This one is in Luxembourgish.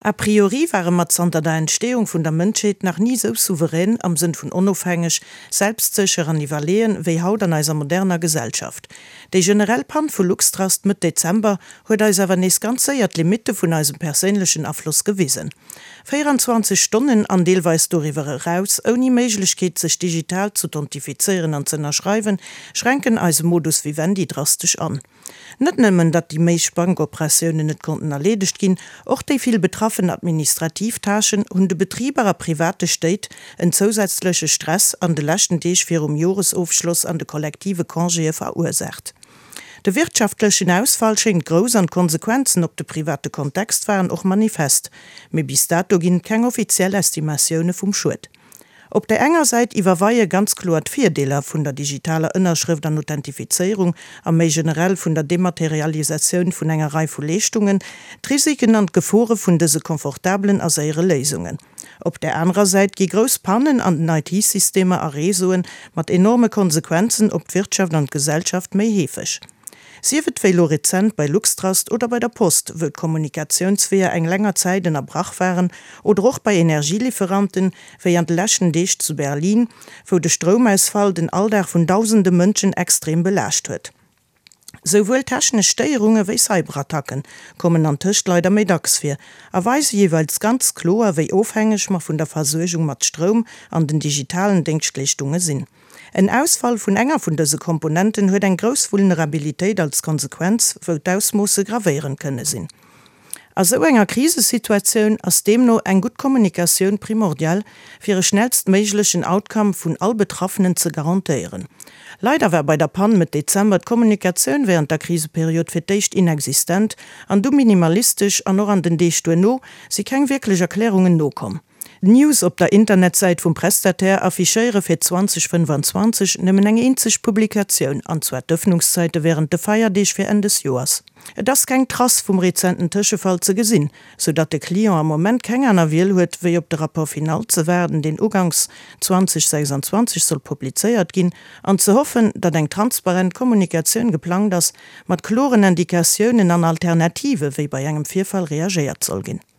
A priori waren mat zanter der Entstehung vun der Mënscheet nach nie so souverän am Sinn vun onofhängig, selbstsicher an Nivaleen wéi haut an eiser moderner Gesellschaft. Dei generell Pan vu Luxtrast mit Dezember huet eis awer nees ganzéiert Limite vun eisem perélegen Affluss gewiesen. 24 Stunden an Deelweis doriwwer raus, oni Meiglechkeet sech digital zu identifizieren an zenner schreiwen, schränken eise Modus vivendi drastisch an. Net nëmmen, dat die méich Bankoppressionen net konnten erledigt ginn, och déi viel betroffen Administrativtaschen hun de betrieberer private State en zusätzliche Stress an de lächten Deeg fir Joresaufschluss an de kollektive Kongée verursacht. De wirtschaftlichen Ausfall schenkt groß an Konsequenzen op de private Kontext waren och manifest, me bis dato ginn keng offizielle Estimationune vum Schuld. Op der enger Seite iwwer weiie ganz klar Vierdeler vun der digitaler Innerschrift an Authentifizierung a méi generell vun der Dematerialisationun vun enger Reihe vu Leistungen, Risiken an Gefore vun dese komfortablen aséiere Lesungen. Op der anderen Seite gi groß Pannen an den IT-Systeme a Resoen mat enorme Konsequenzen op Wirtschaft und Gesellschaft méi hefech. Sie wird velorezent bei Luxtrast oder bei der Post wird Kommunikationswehr eng länger Zeit in erbrach waren oder auch bei Energielieferanten während lächen Deeg zu Berlin, wo de Stromausfall den Alldach von tausende Menschen extrem belascht wird. Sowohl technische Steuerungen wie Cyberattacken kommen an Tisch leider Mittagsfir, erweise jeweils ganz klar, wie aufhängig man von der Versorgung mit Strom an den digitalen Dienstleistungen sind. Ein Ausfall von enger von diese Komponenten huet eng groß Vulnerabilität als Konsequenz, wo d'Ausmosse gravieren könne sinn. Also enger Krisesituation aus dem no eng gut Kommunikation primordial für ihre schnellstmöglichen Outcome von all Betroffenen zu garantieren. Leider war bei der Pan mit Dezember die Kommunikation während der Kriseperiode für dicht inexistent, an du minimalistisch an noch an den Deeg no, sie kein wirklich Erklärungen no kommen. News op der Internetseite vum Prestataire affichéiere fir 2025 nëmmen eng enzig Publikaoun anzwer d'Öffnungszeite während de Feierdeeg fir Ende des Joers. Das keng trass vum rezenten Tëschefall ze gesinn, sodat de Klient am moment keng aner Wiel huet, wéi op de rapport final ze werden, den Ugangs 2026 soll publizeiert ginn, an ze hoffen, dat eng transparent Kommunikationun geplant ass, mat kloren Indikatiounen an Alternative wéi bei engem Vierfall reagiert soll ginn.